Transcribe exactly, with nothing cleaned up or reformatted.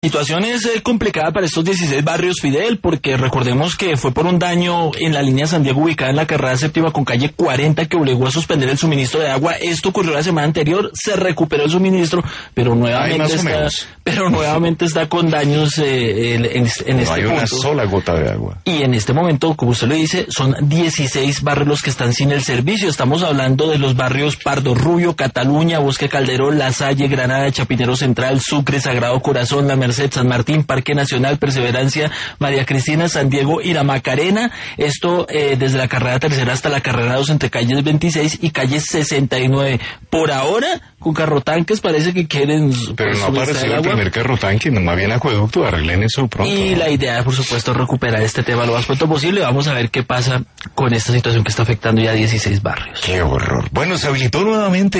situación es eh, complicada para estos dieciséis barrios, Fidel, porque recordemos que fue por un daño en la línea San Diego ubicada en la carrera séptima con calle cuarenta que obligó a suspender el suministro de agua. Esto ocurrió la semana anterior, se recuperó el suministro, pero nuevamente está, pero nuevamente está con daños eh, en, en, en no este hay punto. una sola gota de agua. Y en este momento, como usted lo dice, son dieciséis barrios los que están sin el servicio. Estamos hablando de los barrios Pardo Rubio, Cataluña, Bosque Calderón, La Salle, Granada, Chapinero Central, Sucre, Sagrado Corazón, La Merced, San Martín, Parque Nacional, Perseverancia, María Cristina, San Diego y La Macarena. Esto eh, desde la carrera tercera hasta la carrera dos entre calles veintiséis y calles sesenta y nueve. Por ahora, con carrotanques parece que quieren... Pero pues, no apareció el agua. primer carrotanque, no, más bien acueducto, arreglen eso pronto. Y ¿no? la idea, por supuesto, es recuperar este tema lo más pronto posible. Vamos a ver qué pasa con esta situación que está afectando ya dieciséis barrios. ¡Qué horror! Bueno, se habilitó nuevamente